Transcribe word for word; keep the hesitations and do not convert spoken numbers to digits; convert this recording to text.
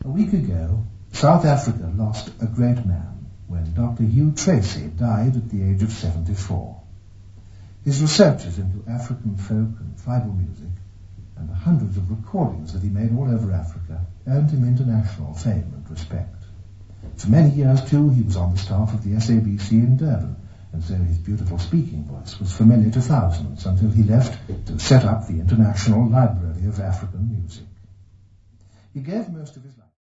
A week ago, South Africa lost a great man when Doctor Hugh Tracy died at the age of seventy-four. His researches into African folk and tribal music and the hundreds of recordings that he made all over Africa earned him international fame and respect. For many years, too, he was on the staff of the S A B C in Durban, and so his beautiful speaking voice was familiar to thousands until he left to set up the International Library of African Music. He gave most of his life